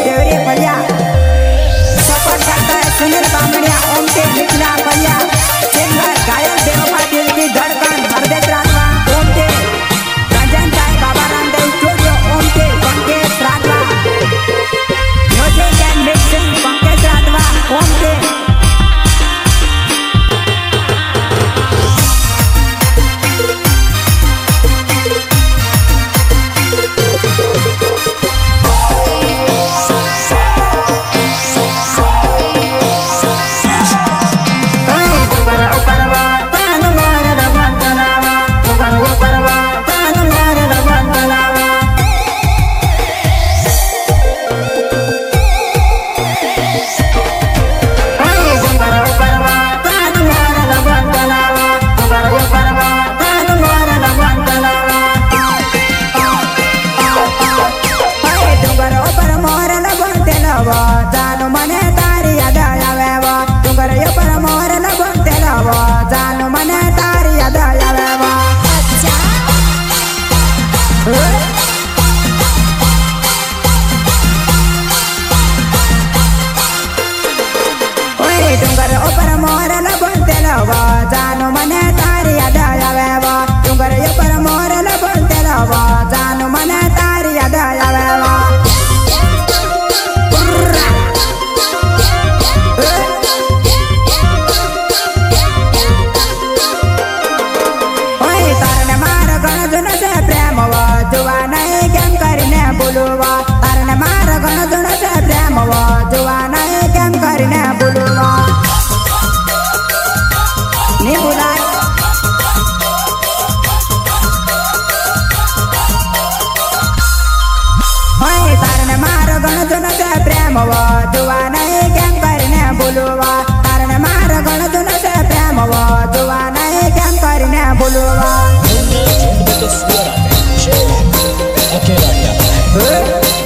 देवरी फलिया सपोर्ट करता है सुनील बामणिया ओम के निखिला फलिया सिंगर गायक देव पाटिल की धड़कन Hardesh Rajwa Om K Ranjan Sai Baba Ramdev studio Om K Pankaj राजवा म्यूजिक एंड मिक्सिंग पंकज राजवा ओम के जानो मने तारी याद आवे वो डूंगर ये पर मोर लगते वो जानो मने तारी याद आवे वो ओए डूंगर ऊपर मोर लगते वो जानो मने तारी याद आवे वो डूंगर ये पर मोर लगते वो जानो मने तारी याद आवे वो जुआ नहीं केम करने बोलूवा तारन मार गण जुन से प्रेम वो जुआ नहीं केम करने बोलूवा नी बुला होय तारन मार गण जुन से प्रेम वो जुआ नहीं केम करने बोलूवा तारन मार गण जुन से प्रेम वो जुआ नहीं केम करने बोलूवा अकेला ही आता है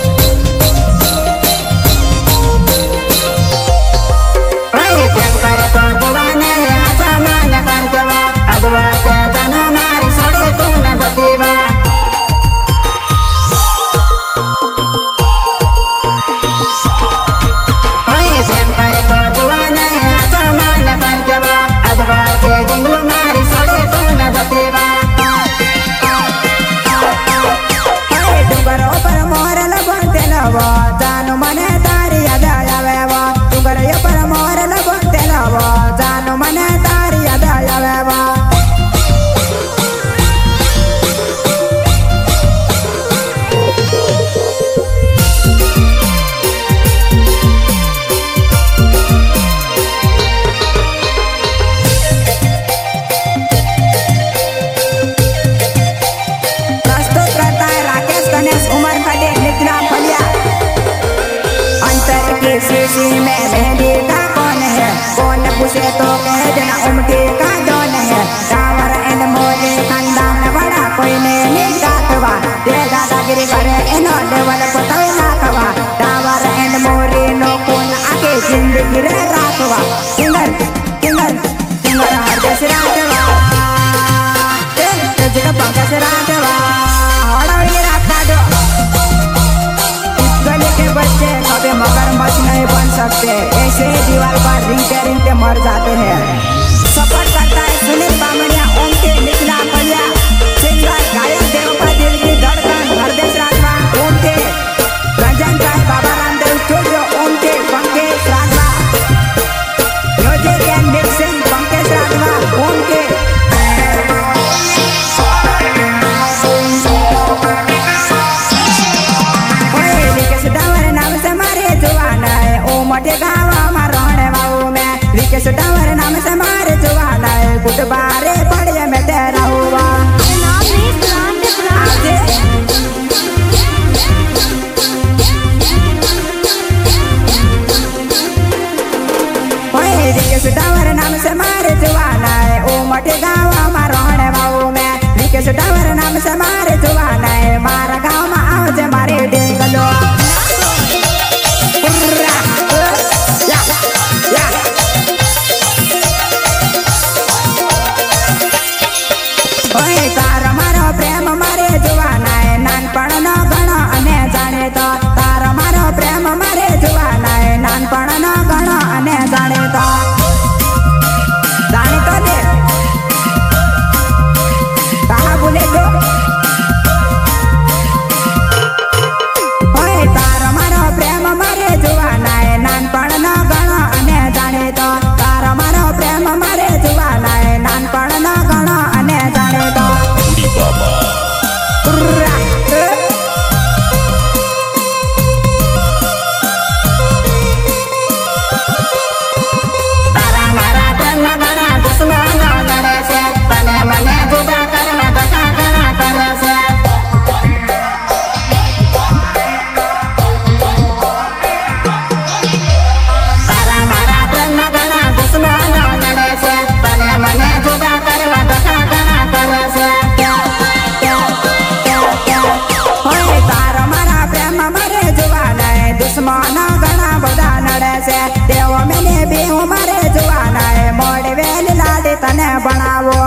जानो मने तारी याद आवे वो डूंगर ये पर मोर लगते वो जानो मने तारी याद आवे वो प्रस्तुत करता है राकेश गणेश उमर खडे निखिला फलिया सीसी में मेहंदी का कौन है कौन पूछे तो कह देना उमटी का कौन है टावर एंड मोरे खानदान बड़ा कोई नहीं काटवा दे दादागिरी करे इनो लेवल को तो लाखवा टावर एंड मोरे नो कौन आके जिंदगी रे राखवा सिंगर सिंगर सिंगर हरदेश राखवा जगह पंकज राखवा हड़ाई राखा दो गले के बच्चे कभी मगरमच्छ नहीं बन सकते ऐसे ही दीवार पर रिंगते मर जाते हैं सपोर्ट करता है सुनील बामणिया ओम के निखिला फलिया सिंगर गायक देव पाटिल की धड़कन Hardesh Rajwa Om K Ranjan Sai Baba Ramdev studio Om K Pankaj राजवा म्यूजिक एंड मिक्सिंग पंकज राजवा ओम के मोटे गावा मारोने वाऊ में विकेश टावर नाम से मारे जुआना है गुड बारे पड़े में तेरा हुआ विकेश टावर नाम से मारे जुआना है ओ मोटे गावा मारोने वाऊ में विकेश टावर नाम से मारे जुआना है मारा गाँव में आओ जे मारे डेंगलो प्रेम मारे जुआना है नानपण नो घणो अने जाने तो तारो मारो प्रेम मारे દુશ્મના ઘણા બધા નડે છે તેઓ મને બી મારે જોવાના એ મોડી વેલી લાડી તને ભણાવો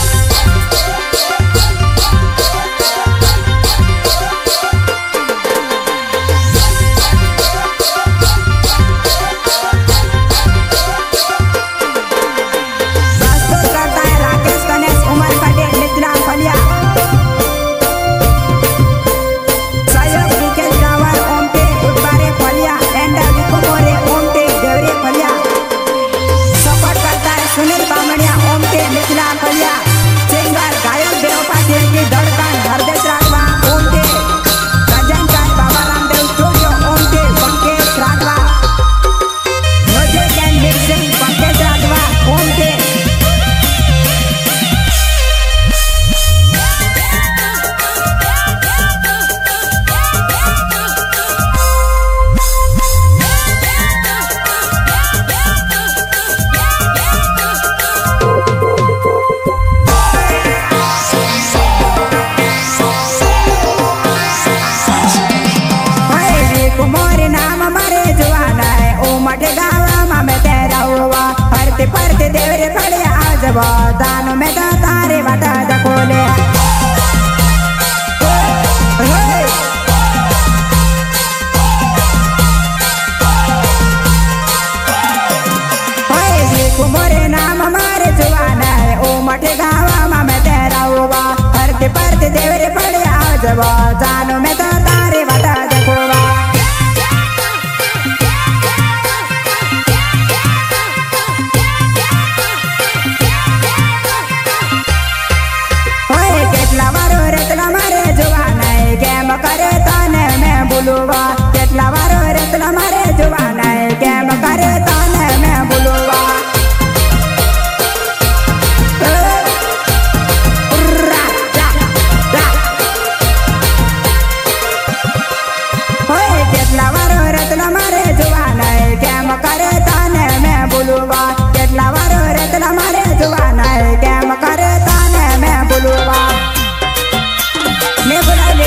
परते देवरे फड़िया आजब दानो में तो तारे वाटा जकोले कुमोरे नाम मारे जुआना है ओ मठे गावा में तेरा हुआ परते परते देवरे फड़िया आजब दानो में तो तारे वाटा जकोवा करे ताने मैं बुलवा केटला वारो रतला मारे जुवाना है केम करे ताने मैं बुलवा केटला वारो रतला मारे जुवाना है केम करे ताने मैं बुलवा केटला वारो रतला मारे जुवाना है केम करे ताने मैं बुलवा मैं बुला ले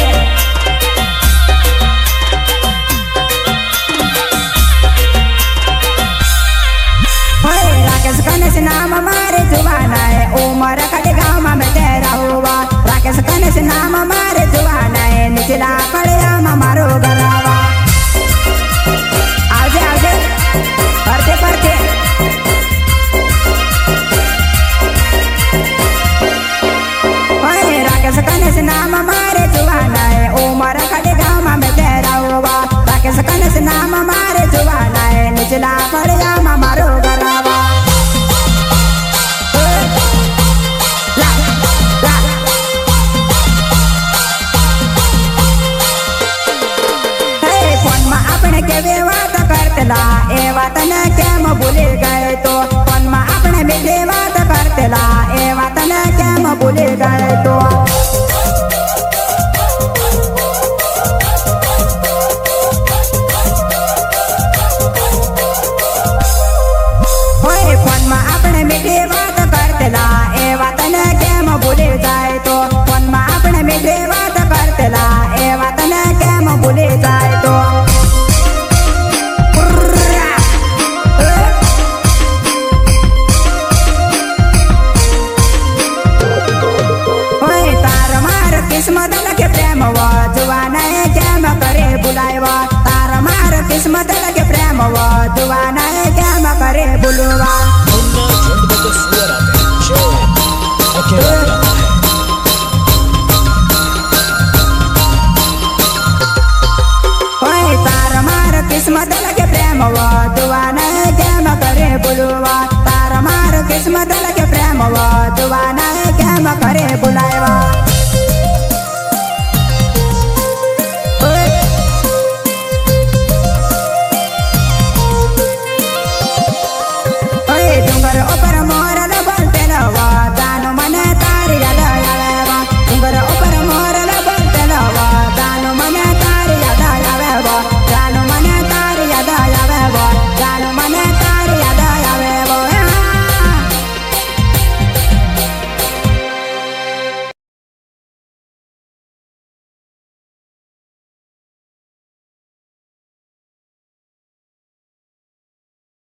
नाम मारे जुवाना है उमर कटे गाँव में तेरा हुआ राकेश कने से नाम मारे जुवाना है निचला पड़िया मारो गरावा आजे आजे पढ़ते पढ़ते राकेश कने से नाम मारे जुवाना है उमर कटे गाँव में तेरा हुआ राकेश कने से नाम मारे जुवाना है निचला पड़िया मारो गरावा ए वातन केम भूले गए तो पन में अपने मीठे बात करतेला ए वातन केम भूले गए तो पन में अपने मीठे बात करतेला ए वातन केम भूले जाए तो पन में अपने मीठे बात करतेला ए वातन केम भूले जाए तो किस्मत लगे प्रेम वा जुवाना है क्या मैं करे बुलावा तारा मार किस्मत लगे प्रेम वा जुवाना है क्या मैं करे बुलवा तारा मार किस्मत लगे प्रेम वा जुवाना है क्या मैं करे बुलवा तारा मार किस्मत लगे प्रेम वा जुवाना है क्या मैं करे बुलावा